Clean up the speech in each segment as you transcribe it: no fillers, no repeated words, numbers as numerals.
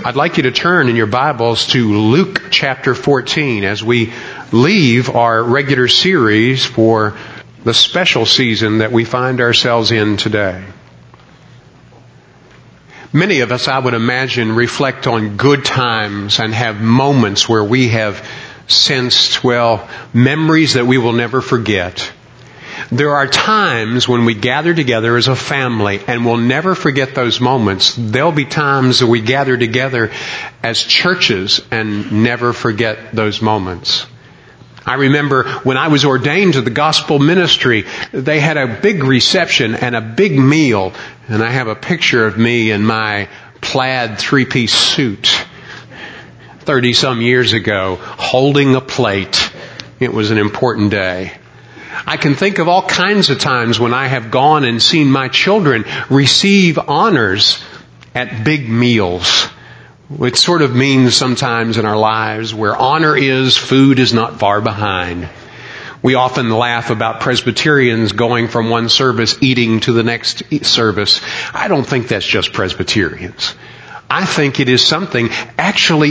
I'd like you to turn in your Bibles to Luke chapter 14 as we leave our regular series for the special season that we find ourselves in today. Many of us, I would imagine, reflect on good times and have moments where we have sensed, memories that we will never forget. There are times when we gather together as a family, and we'll never forget those moments. There'll be times that we gather together as churches and never forget those moments. I remember when I was ordained to the gospel ministry, they had a big reception and a big meal. And I have a picture of me in my plaid three-piece suit 30-some years ago, holding a plate. It was an important day. I can think of all kinds of times when I have gone and seen my children receive honors at big meals. It sort of means sometimes in our lives where honor is, food is not far behind. We often laugh about Presbyterians going from one service eating to the next service. I don't think that's just Presbyterians. I think it is something actually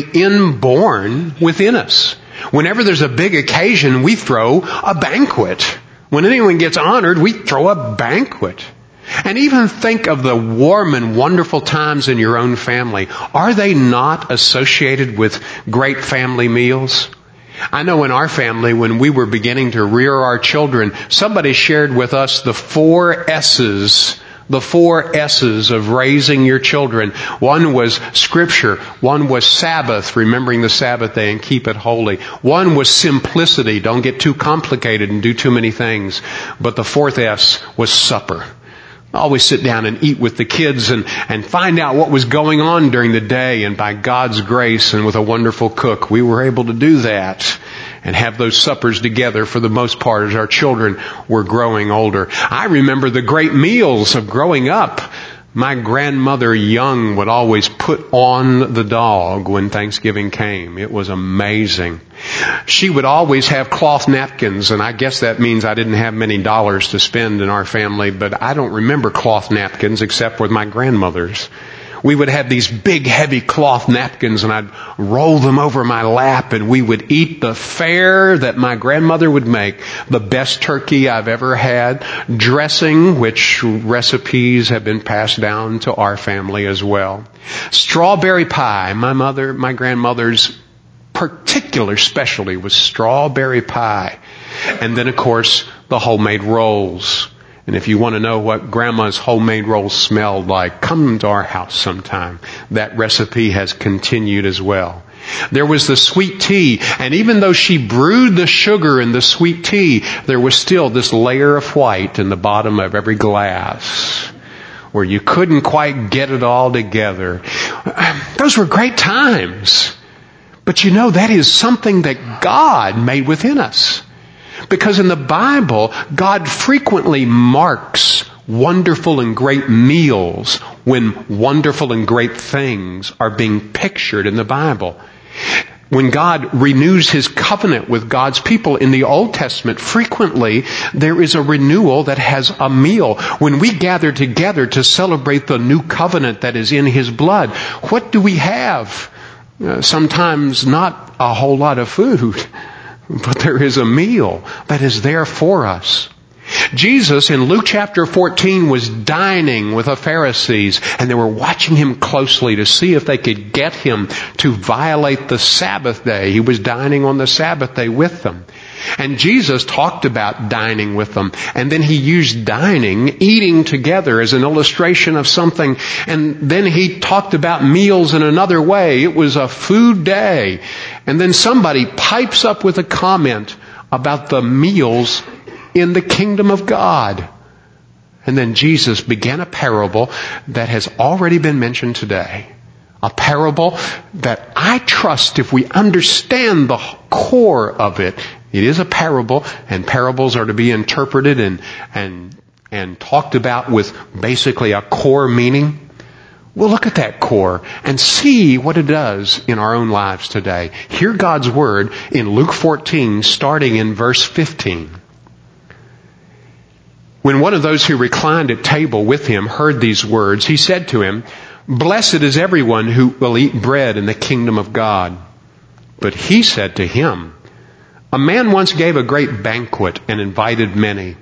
inborn within us. Whenever there's a big occasion, we throw a banquet. When anyone gets honored, we throw a banquet. And even think of the warm and wonderful times in your own family. Are they not associated with great family meals? I know in our family, when we were beginning to rear our children, somebody shared with us the 4 S's. The 4 S's of raising your children. One was Scripture. One was Sabbath, remembering the Sabbath day and keep it holy. One was simplicity. Don't get too complicated and do too many things. But the 4th S was supper. Always sit down and eat with the kids and find out what was going on during the day. And by God's grace and with a wonderful cook, we were able to do that and have those suppers together for the most part as our children were growing older. I remember the great meals of growing up. My grandmother Young would always put on the dog when Thanksgiving came. It was amazing. She would always have cloth napkins, and I guess that means I didn't have many dollars to spend in our family, but I don't remember cloth napkins except with my grandmother's. We would have these big, heavy cloth napkins, and I'd roll them over my lap, and we would eat the fare that my grandmother would make, the best turkey I've ever had, dressing, which recipes have been passed down to our family as well. Strawberry pie. My grandmother's particular specialty was strawberry pie. And then, of course, the homemade rolls. And if you want to know what Grandma's homemade rolls smelled like, come to our house sometime. That recipe has continued as well. There was the sweet tea, and even though she brewed the sugar in the sweet tea, there was still this layer of white in the bottom of every glass where you couldn't quite get it all together. Those were great times. But you know, that is something that God made within us. Because in the Bible, God frequently marks wonderful and great meals when wonderful and great things are being pictured in the Bible. When God renews His covenant with God's people in the Old Testament, frequently there is a renewal that has a meal. When we gather together to celebrate the new covenant that is in His blood, what do we have? Sometimes not a whole lot of food. But there is a meal that is there for us. Jesus in Luke chapter 14 was dining with the Pharisees, and they were watching Him closely to see if they could get Him to violate the Sabbath day. He was dining on the Sabbath day with them. And Jesus talked about dining with them. And then He used dining, eating together, as an illustration of something. And then He talked about meals in another way. It was a food day. And then somebody pipes up with a comment about the meals in the kingdom of God. And then Jesus began a parable that has already been mentioned today. A parable that I trust, if we understand the core of it, it is a parable, and parables are to be interpreted and talked about with basically a core meaning. We'll look at that core and see what it does in our own lives today. Hear God's Word in Luke 14, starting in verse 15. When one of those who reclined at table with Him heard these words, he said to him, Blessed is everyone who will eat bread in the kingdom of God." But he said to him, "A man once gave a great banquet and invited many.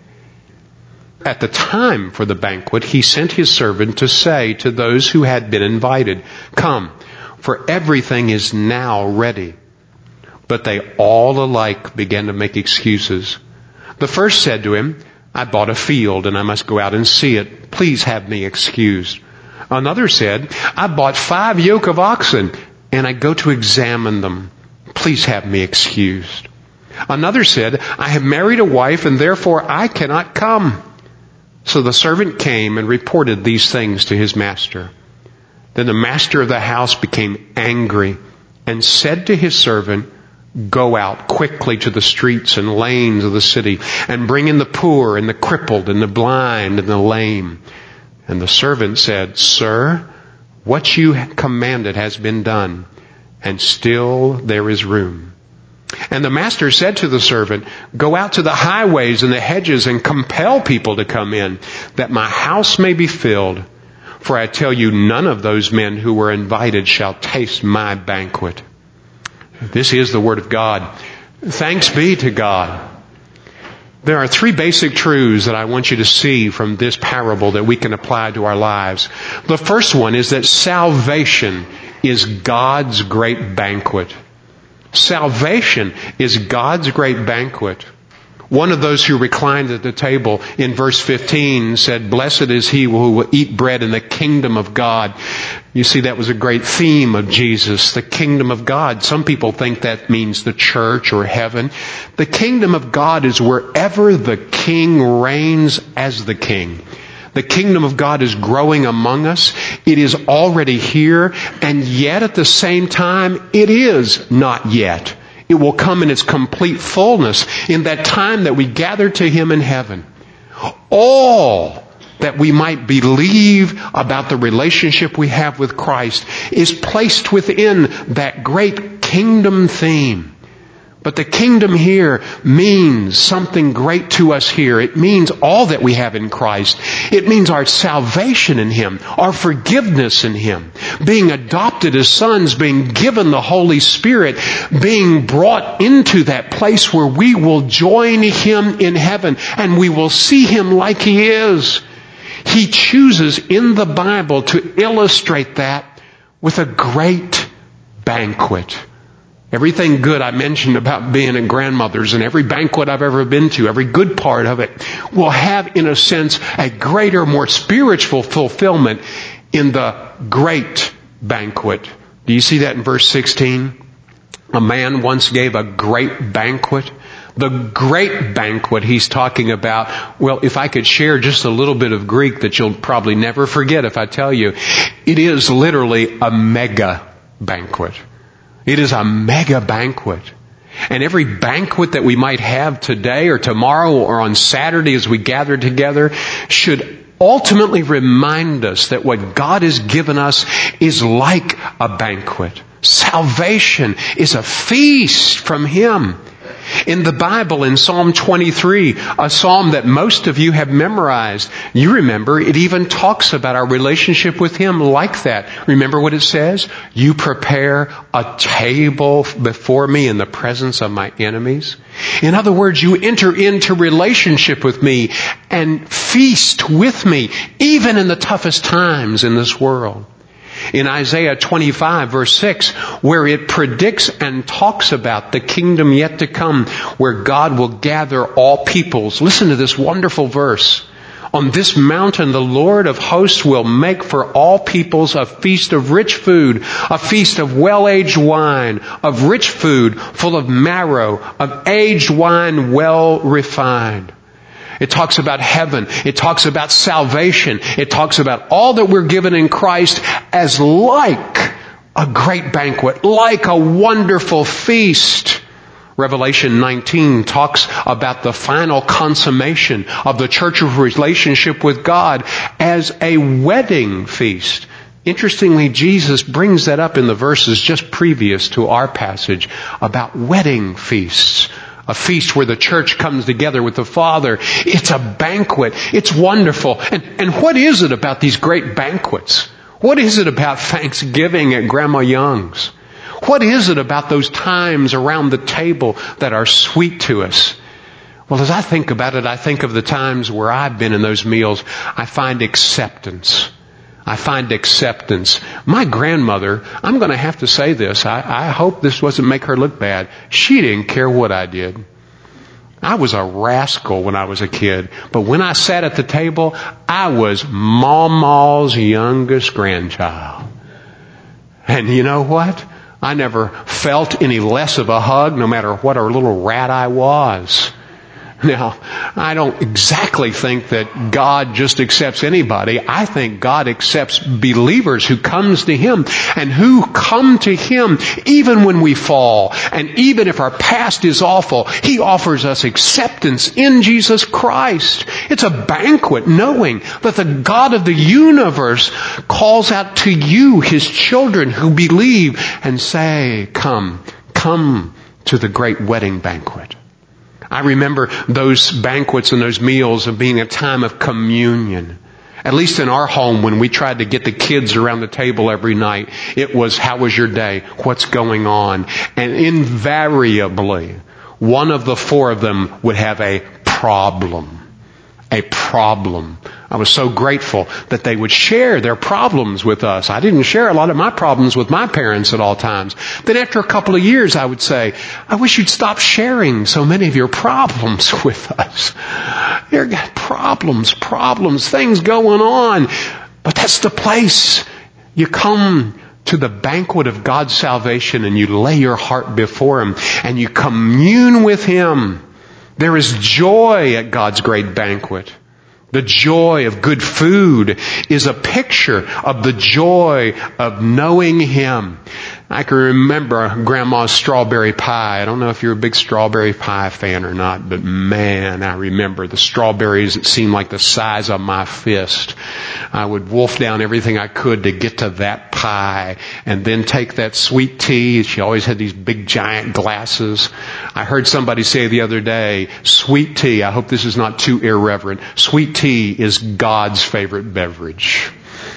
At the time for the banquet, he sent his servant to say to those who had been invited, 'Come, for everything is now ready.' But they all alike began to make excuses. The first said to him, 'I bought a field and I must go out and see it. Please have me excused.' Another said, 'I bought 5 yoke of oxen and I go to examine them. Please have me excused.' Another said, 'I have married a wife and therefore I cannot come.' So the servant came and reported these things to his master. Then the master of the house became angry and said to his servant, 'Go out quickly to the streets and lanes of the city and bring in the poor and the crippled and the blind and the lame.' And the servant said, 'Sir, what you commanded has been done, and still there is room.' And the master said to the servant, 'Go out to the highways and the hedges and compel people to come in, that my house may be filled. For I tell you, none of those men who were invited shall taste my banquet.'" This is the Word of God. Thanks be to God. There are 3 basic truths that I want you to see from this parable that we can apply to our lives. The first one is that salvation is God's great banquet. Salvation is God's great banquet. One of those who reclined at the table in verse 15 said, "Blessed is he who will eat bread in the kingdom of God." You see, that was a great theme of Jesus, the kingdom of God. Some people think that means the church or heaven. The kingdom of God is wherever the king reigns as the king. The kingdom of God is growing among us. It is already here, and yet at the same time, it is not yet. It will come in its complete fullness in that time that we gather to Him in heaven. All that we might believe about the relationship we have with Christ is placed within that great kingdom theme. But the kingdom here means something great to us here. It means all that we have in Christ. It means our salvation in Him, our forgiveness in Him, being adopted as sons, being given the Holy Spirit, being brought into that place where we will join Him in heaven and we will see Him like He is. He chooses in the Bible to illustrate that with a great banquet. Everything good I mentioned about being at grandmother's and every banquet I've ever been to, every good part of it, will have, in a sense, a greater, more spiritual fulfillment in the great banquet. Do you see that in verse 16? A man once gave a great banquet. The great banquet he's talking about, well, if I could share just a little bit of Greek that you'll probably never forget if I tell you, it is literally a mega banquet. It is a mega banquet. And every banquet that we might have today or tomorrow or on Saturday as we gather together should ultimately remind us that what God has given us is like a banquet. Salvation is a feast from Him. In the Bible, in Psalm 23, a psalm that most of you have memorized, you remember it even talks about our relationship with Him like that. Remember what it says? "You prepare a table before me in the presence of my enemies." In other words, you enter into relationship with me and feast with me, even in the toughest times in this world. In Isaiah 25 verse 6, where it predicts and talks about the kingdom yet to come, where God will gather all peoples. Listen to this wonderful verse. "On this mountain the Lord of hosts will make for all peoples a feast of rich food, a feast of well-aged wine, of rich food full of marrow, of aged wine well refined." It talks about heaven. It talks about salvation. It talks about all that we're given in Christ as like a great banquet, like a wonderful feast. Revelation 19 talks about the final consummation of the church's relationship with God as a wedding feast. Interestingly, Jesus brings that up in the verses just previous to our passage about wedding feasts. A feast where the church comes together with the Father. It's a banquet. It's wonderful. And what is it about these great banquets? What is it about Thanksgiving at Grandma Young's? What is it about those times around the table that are sweet to us? Well, as I think about it, I think of the times where I've been in those meals. I find acceptance. I find acceptance. My grandmother, I'm going to have to say this. I hope this doesn't make her look bad. She didn't care what I did. I was a rascal when I was a kid. But when I sat at the table, I was Mama's youngest grandchild. And you know what? I never felt any less of a hug, no matter what a little rat I was. Now, I don't exactly think that God just accepts anybody. I think God accepts believers who comes to Him and who come to Him even when we fall. And even if our past is awful, He offers us acceptance in Jesus Christ. It's a banquet knowing that the God of the universe calls out to you, His children who believe, and say, come to the great wedding banquet. I remember those banquets and those meals of being a time of communion. At least in our home, when we tried to get the kids around the table every night, it was, how was your day? What's going on? And invariably, one of the four of them would have a problem. A problem. I was so grateful that they would share their problems with us. I didn't share a lot of my problems with my parents at all times. Then after a couple of years, I would say, I wish you'd stop sharing so many of your problems with us. You've got problems, things going on. But that's the place. You come to the banquet of God's salvation and you lay your heart before Him and you commune with Him. There is joy at God's great banquet. The joy of good food is a picture of the joy of knowing Him. I can remember Grandma's strawberry pie. I don't know if you're a big strawberry pie fan or not, but man, I remember the strawberries that seemed like the size of my fist. I would wolf down everything I could to get to that pie and then take that sweet tea. She always had these big giant glasses. I heard somebody say the other day, sweet tea, I hope this is not too irreverent, sweet tea is God's favorite beverage.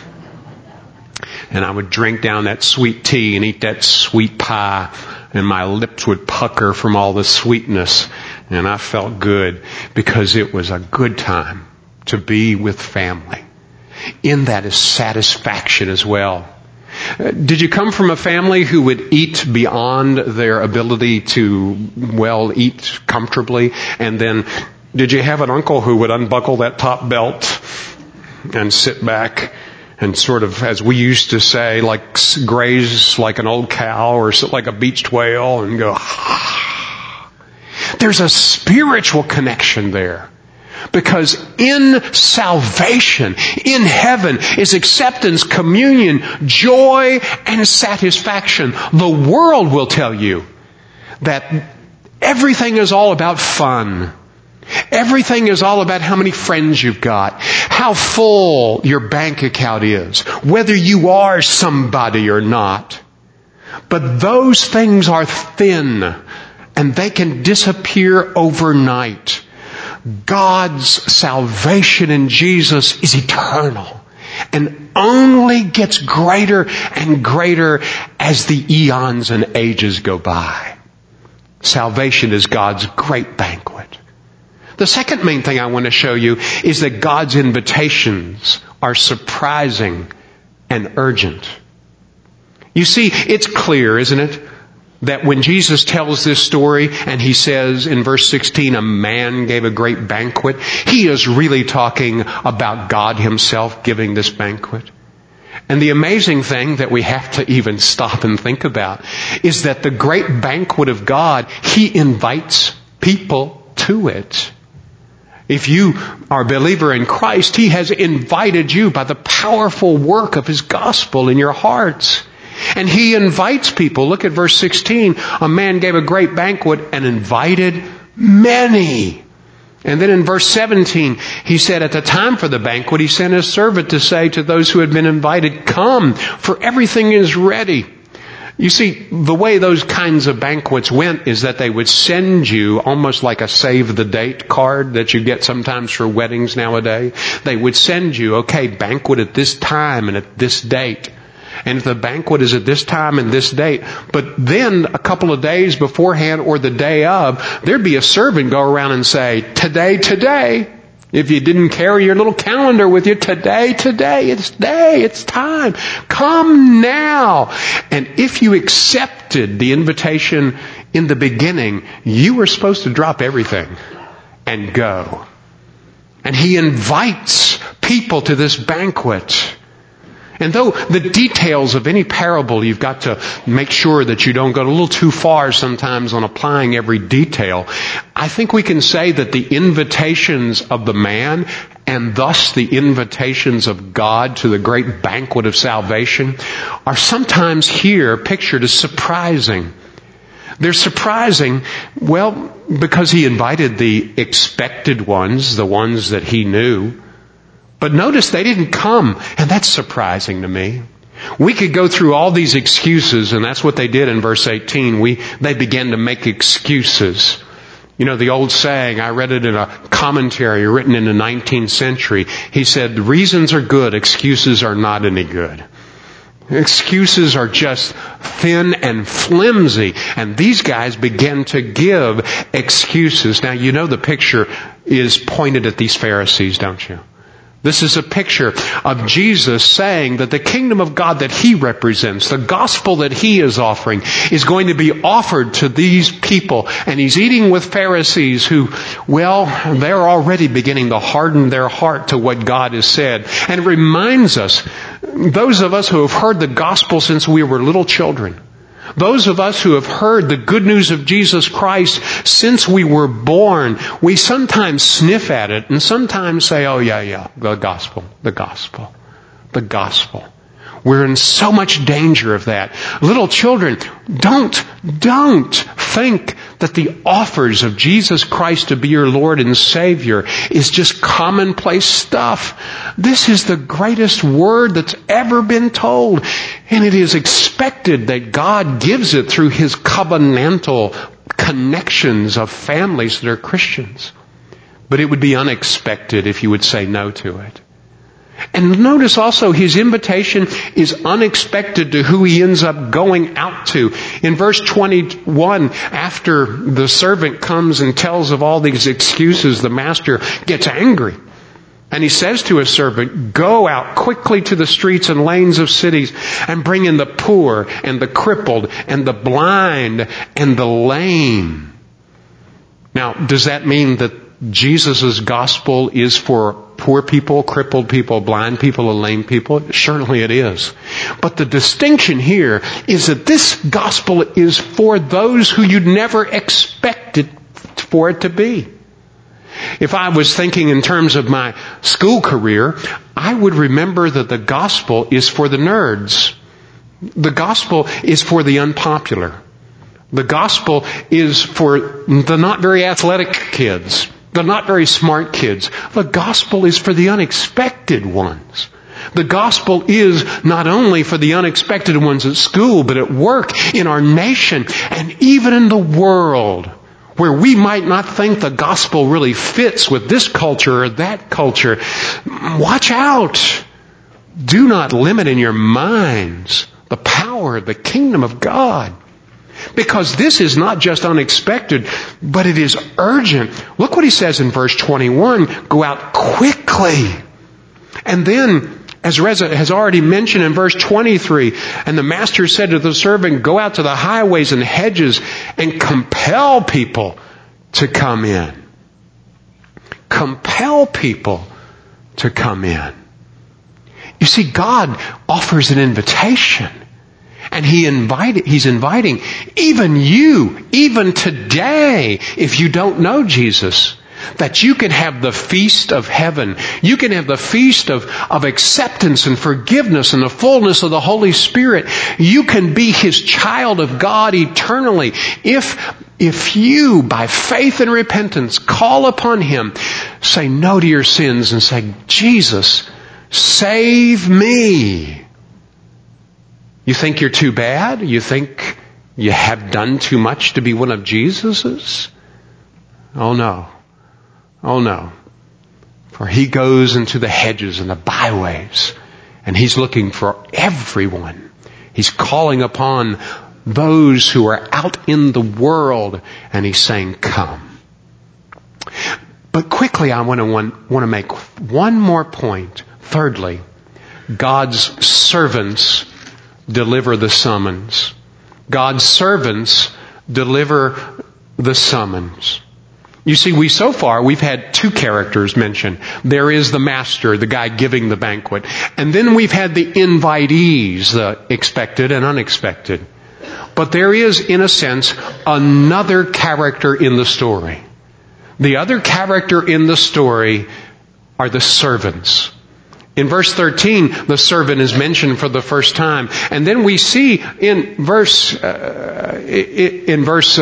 And I would drink down that sweet tea and eat that sweet pie, and my lips would pucker from all the sweetness. And I felt good because it was a good time to be with family. In that is satisfaction as well. Did you come from a family who would eat beyond their ability to, eat comfortably? And then did you have an uncle who would unbuckle that top belt and sit back and sort of, as we used to say, like graze like an old cow or sit like a beached whale and go, ah. There's a spiritual connection there. Because in salvation, in heaven, is acceptance, communion, joy, and satisfaction. The world will tell you that everything is all about fun. Everything is all about how many friends you've got, how full your bank account is, whether you are somebody or not. But those things are thin, and they can disappear overnight. God's salvation in Jesus is eternal and only gets greater and greater as the eons and ages go by. Salvation is God's great banquet. The second main thing I want to show you is that God's invitations are surprising and urgent. You see, it's clear, isn't it, that when Jesus tells this story and He says in verse 16, a man gave a great banquet, He is really talking about God Himself giving this banquet. And the amazing thing that we have to even stop and think about is that the great banquet of God, He invites people to it. If you are a believer in Christ, He has invited you by the powerful work of His gospel in your hearts. And He invites people. Look at verse 16. A man gave a great banquet and invited many. And then in verse 17, He said at the time for the banquet, He sent His servant to say to those who had been invited, come, for everything is ready. You see, the way those kinds of banquets went is that they would send you almost like a save the date card that you get sometimes for weddings nowadays. They would send you, okay, banquet at this time and at this date. And if the banquet is at this time and this date, but then a couple of days beforehand or the day of, there'd be a servant go around and say, today. If you didn't carry your little calendar with you, today, it's time. Come now. And if you accepted the invitation in the beginning, you were supposed to drop everything and go. And He invites people to this banquet. And though the details of any parable, you've got to make sure that you don't go a little too far sometimes on applying every detail, I think we can say that the invitations of the man and thus the invitations of God to the great banquet of salvation are sometimes here pictured as surprising. They're surprising, well, because He invited the expected ones, the ones that He knew. But notice they didn't come, and that's surprising to me. We could go through all these excuses, and that's what they did in verse 18. They began to make excuses. You know, the old saying, I read it in a commentary written in the 19th century. He said, reasons are good, excuses are not any good. Excuses are just thin and flimsy. And these guys began to give excuses. Now, you know the picture is pointed at these Pharisees, don't you? This is a picture of Jesus saying that the kingdom of God that He represents, the gospel that He is offering, is going to be offered to these people. And He's eating with Pharisees who, well, they're already beginning to harden their heart to what God has said. And it reminds us, those of us who have heard the gospel since we were little children, those of us who have heard the good news of Jesus Christ since we were born, we sometimes sniff at it and sometimes say, oh yeah, the gospel. We're in so much danger of that. Little children, don't think that the offers of Jesus Christ to be your Lord and Savior is just commonplace stuff. This is the greatest word that's ever been told. And it is expected that God gives it through His covenantal connections of families that are Christians. But it would be unexpected if you would say no to it. And notice also His invitation is unexpected to who He ends up going out to. In verse 21, after the servant comes and tells of all these excuses, the master gets angry. And he says to his servant, go out quickly to the streets and lanes of cities and bring in the poor and the crippled and the blind and the lame. Now, does that mean that Jesus' gospel is for poor people, crippled people, blind people, and lame people? Certainly it is. But the distinction here is that this gospel is for those who you'd never expected for it to be. If I was thinking in terms of my school career, I would remember that the gospel is for the nerds. The gospel is for the unpopular. The gospel is for the not very athletic kids, the not very smart kids. The gospel is for the unexpected ones. The gospel is not only for the unexpected ones at school, but at work, in our nation, and even in the world, where we might not think the gospel really fits with this culture or that culture. Watch out. Do not limit in your minds the power of the kingdom of God. Because this is not just unexpected, but it is urgent. Look what He says in verse 21. Go out quickly. And then, as Reza has already mentioned in verse 23, and the master said to the servant, go out to the highways and hedges and compel people to come in. Compel people to come in. You see, God offers an invitation. And He's inviting even you, even today, if you don't know Jesus, that you can have the feast of heaven. You can have the feast of acceptance and forgiveness and the fullness of the Holy Spirit. You can be His child of God eternally. If you, by faith and repentance, call upon Him, say no to your sins and say, Jesus, save me. You think you're too bad? You think you have done too much to be one of Jesus's? Oh no. Oh no. For he goes into the hedges and the byways, and he's looking for everyone. He's calling upon those who are out in the world, and he's saying, come. But quickly I want to make one more point. Thirdly, God's servants deliver the summons. God's servants deliver the summons. You see, we've had two characters mentioned. There is the master, the guy giving the banquet. And then we've had the invitees, the expected and unexpected. But there is, in a sense, another character in the story. The other character in the story are the servants. In verse 13, the servant is mentioned for the first time. And then we see in verse 17,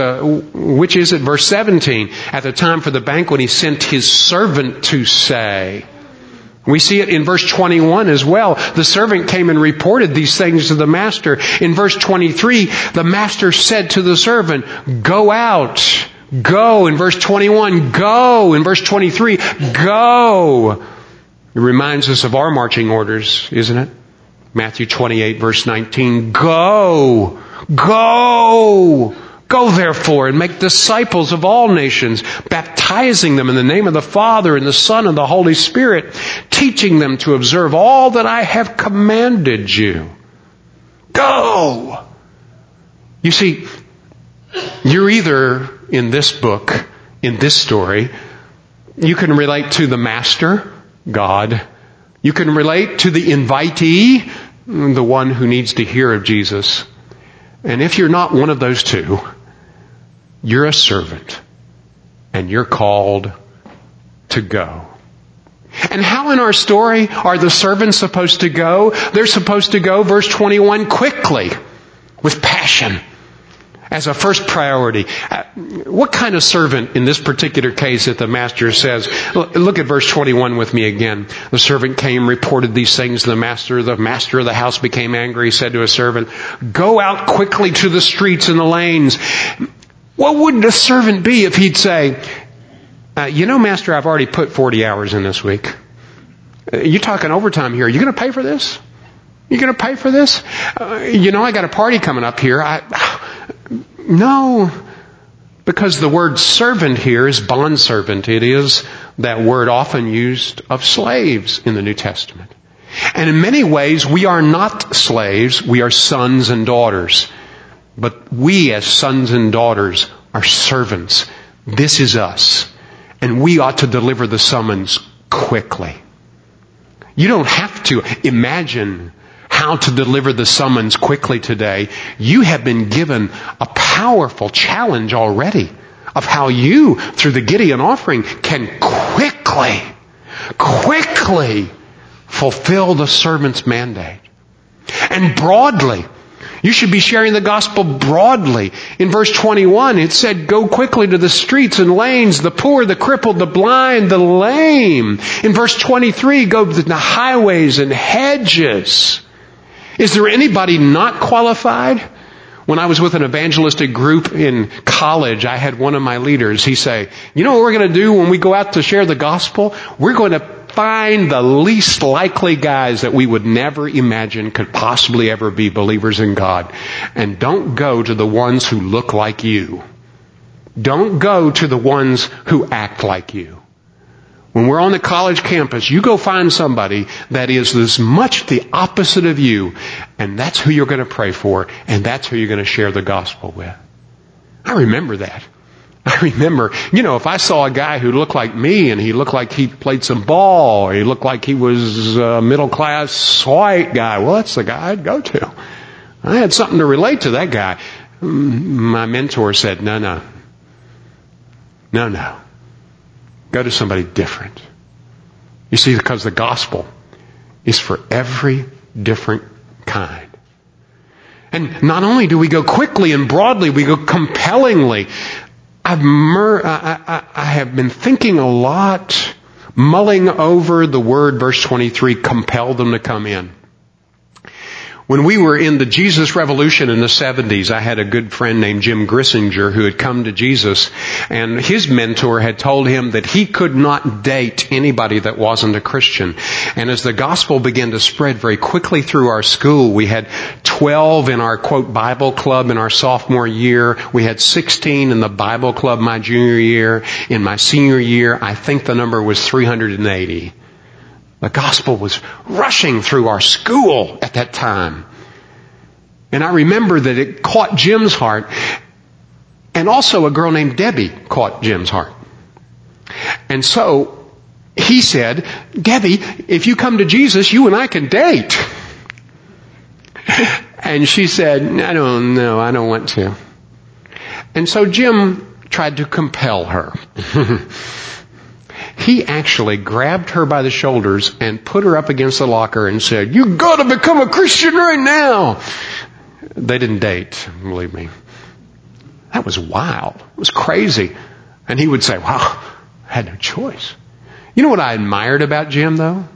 at the time for the banquet, he sent his servant to say. We see it in verse 21 as well. The servant came and reported these things to the master. In verse 23, the master said to the servant, go out, go. In verse 21, go. In verse 23, go. It reminds us of our marching orders, isn't it? Matthew 28, verse 19. Go! Go! Go therefore and make disciples of all nations, baptizing them in the name of the Father and the Son and the Holy Spirit, teaching them to observe all that I have commanded you. Go! You see, you're either in this book, in this story, you can relate to the master, God. You can relate to the invitee, the one who needs to hear of Jesus. And if you're not one of those two, you're a servant and you're called to go. And how in our story are the servants supposed to go? They're supposed to go, verse 21, quickly, with passion, as a first priority. What kind of servant in this particular case that the master says? Look at verse 21 with me again. The servant came, reported these things to the master. The master of the house became angry. He said to his servant, go out quickly to the streets and the lanes. What would the servant be if he'd say, master, I've already put 40 hours in this week. You're talking overtime here. Are you going to pay for this? You going to pay for this? I got a party coming up here. No, because the word servant here is bondservant. It is that word often used of slaves in the New Testament. And in many ways, we are not slaves. We are sons and daughters. But we as sons and daughters are servants. This is us. And we ought to deliver the summons quickly. You don't have to imagine how to deliver the summons quickly today. You have been given a powerful challenge already of how you, through the Gideon offering, can quickly fulfill the servant's mandate. And broadly, you should be sharing the gospel broadly. In verse 21, it said, go quickly to the streets and lanes, the poor, the crippled, the blind, the lame. In verse 23, go to the highways and hedges. Is there anybody not qualified? When I was with an evangelistic group in college, I had one of my leaders, he say, you know what we're going to do when we go out to share the gospel? We're going to find the least likely guys that we would never imagine could possibly ever be believers in God. And don't go to the ones who look like you. Don't go to the ones who act like you. When we're on the college campus, you go find somebody that is as much the opposite of you, and that's who you're going to pray for, and that's who you're going to share the gospel with. I remember that. I remember, if I saw a guy who looked like me and he looked like he played some ball, or he looked like he was a middle-class white guy, well, that's the guy I'd go to. I had something to relate to that guy. My mentor said, no. Go to somebody different. You see, because the gospel is for every different kind. And not only do we go quickly and broadly, we go compellingly. I have been thinking a lot, mulling over the word, verse 23, compel them to come in. When we were in the Jesus Revolution in the 70s, I had a good friend named Jim Grissinger who had come to Jesus, and his mentor had told him that he could not date anybody that wasn't a Christian. And as the gospel began to spread very quickly through our school, we had 12 in our, quote, Bible club in our sophomore year. We had 16 in the Bible club my junior year. In my senior year, I think the number was 380. The gospel was rushing through our school at that time. And I remember that it caught Jim's heart. And also a girl named Debbie caught Jim's heart. And so he said, Debbie, if you come to Jesus, you and I can date. And she said, I don't know, I don't want to. And so Jim tried to compel her. He actually grabbed her by the shoulders and put her up against the locker and said, "You got to become a Christian right now." They didn't date, believe me. That was wild. It was crazy. And he would say, "Wow, I had no choice." You know what I admired about Jim, though?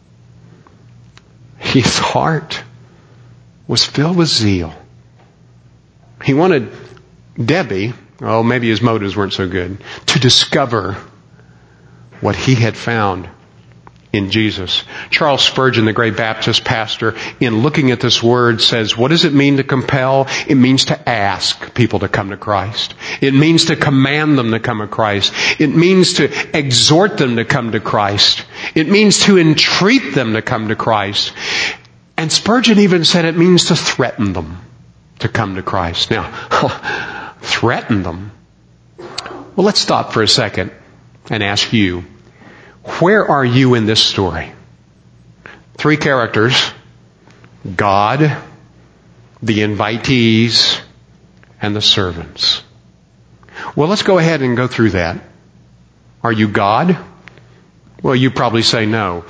His heart was filled with zeal. He wanted Debbie, maybe his motives weren't so good, to discover what he had found in Jesus. Charles Spurgeon, the great Baptist pastor, in looking at this word says, what does it mean to compel? It means to ask people to come to Christ. It means to command them to come to Christ. It means to exhort them to come to Christ. It means to entreat them to come to Christ. And Spurgeon even said it means to threaten them to come to Christ. Now, threaten them? Well, let's stop for a second and ask you, where are you in this story? 3 characters: God, the invitees, and the servants. Well, let's go ahead and go through that. Are you God? Well, you probably say no.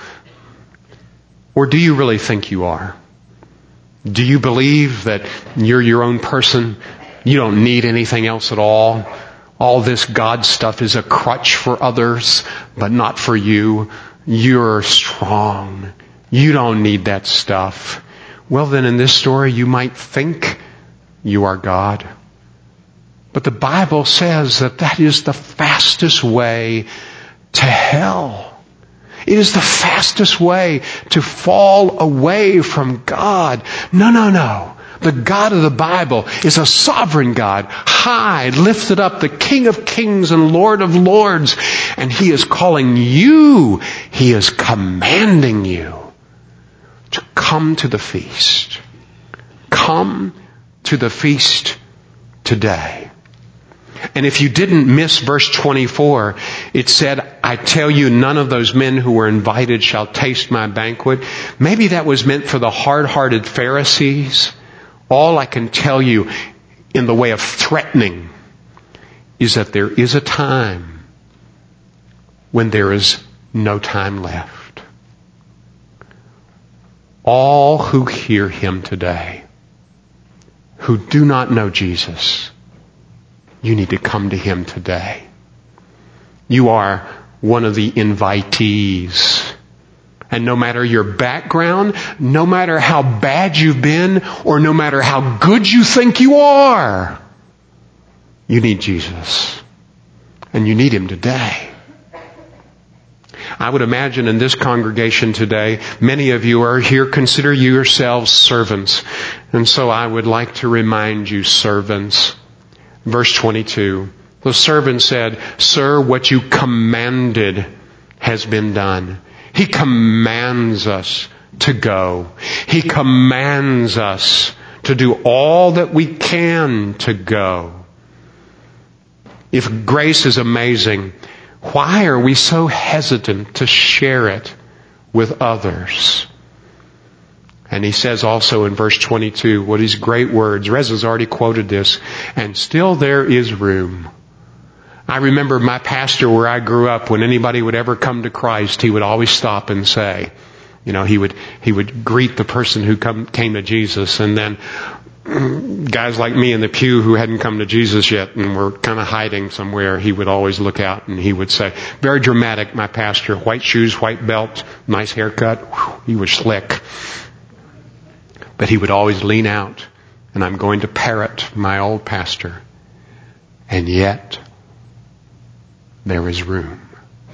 Or do you really think you are? Do you believe that you're your own person? You don't need anything else at all? All this God stuff is a crutch for others, but not for you. You're strong. You don't need that stuff. Well, then in this story, you might think you are God. But the Bible says that that is the fastest way to hell. It is the fastest way to fall away from God. No. The God of the Bible is a sovereign God, high, lifted up, the King of kings and Lord of lords. And He is calling you, He is commanding you to come to the feast. Come to the feast today. And if you didn't miss verse 24, it said, I tell you, none of those men who were invited shall taste my banquet. Maybe that was meant for the hard-hearted Pharisees. All I can tell you in the way of threatening is that there is a time when there is no time left. All who hear Him today, who do not know Jesus, you need to come to Him today. You are one of the invitees. And no matter your background, no matter how bad you've been, or no matter how good you think you are, you need Jesus. And you need Him today. I would imagine in this congregation today, many of you are here, consider yourselves servants. And so I would like to remind you, servants. Verse 22, the servant said, Sir, what you commanded has been done. He commands us to go. He commands us to do all that we can to go. If grace is amazing, why are we so hesitant to share it with others? And he says also in verse 22, what is great words. Reza's already quoted this. And still there is room. I remember my pastor where I grew up, when anybody would ever come to Christ, he would always stop and say, he would greet the person who came to Jesus, and then guys like me in the pew who hadn't come to Jesus yet and were kind of hiding somewhere, he would always look out and he would say, very dramatic, my pastor, white shoes, white belt, nice haircut. Whew, he was slick. But he would always lean out, and I'm going to parrot my old pastor. And yet, there is room.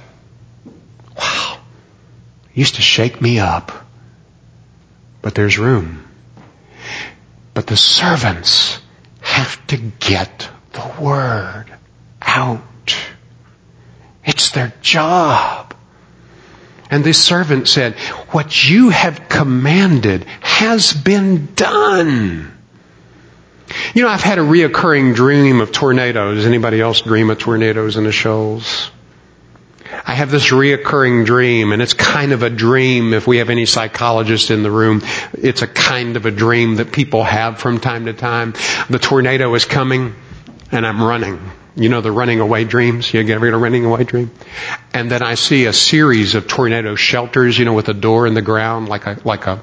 Wow. It used to shake me up. But there's room. But the servants have to get the word out. It's their job. And this servant said, what you have commanded has been done. You know, I've had a reoccurring dream of tornadoes. Anybody else dream of tornadoes in the shoals? I have this reoccurring dream, and it's kind of a dream. If we have any psychologists in the room, it's a kind of a dream that people have from time to time. The tornado is coming, and I'm running. You know the running away dreams? You ever get a running away dream? And then I see a series of tornado shelters, with a door in the ground, like a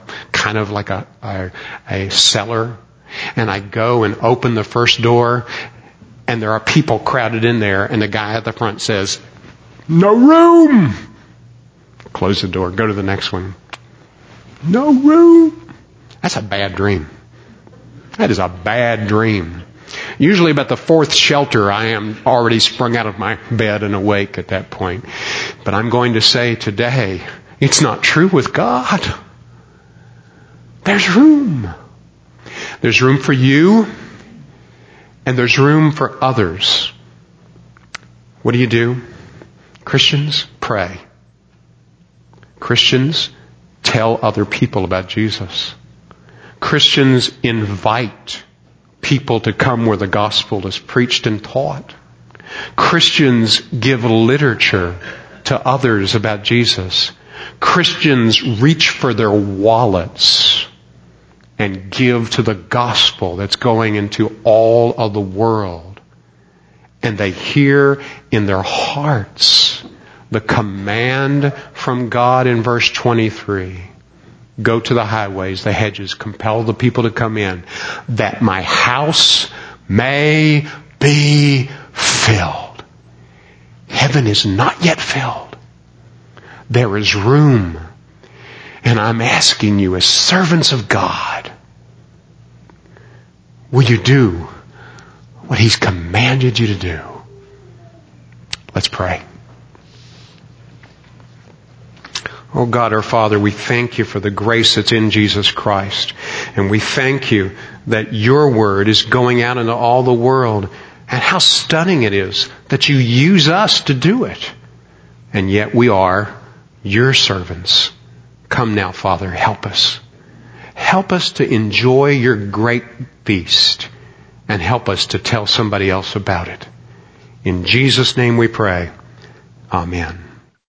cellar. And I go and open the first door, and there are people crowded in there, and the guy at the front says, "No room!" Close the door. Go to the next one. No room. That's a bad dream. That is a bad dream. Usually about the fourth shelter, I am already sprung out of my bed and awake at that point. But I'm going to say today, it's not true with God. There's room. There's room for you, and there's room for others. What do? Christians, pray. Christians, tell other people about Jesus. Christians, invite people to come where the gospel is preached and taught. Christians, give literature to others about Jesus. Christians, reach for their wallets and give to the gospel that's going into all of the world. And they hear in their hearts the command from God in verse 23. Go to the highways, the hedges, compel the people to come in, that my house may be filled. Heaven is not yet filled. There is room. And I'm asking you, as servants of God, will you do what He's commanded you to do? Let's pray. Oh God, our Father, we thank you for the grace that's in Jesus Christ. And we thank you that your word is going out into all the world. And how stunning it is that you use us to do it. And yet we are your servants. Come now, Father, help us. Help us to enjoy your great feast. And help us to tell somebody else about it. In Jesus' name we pray. Amen.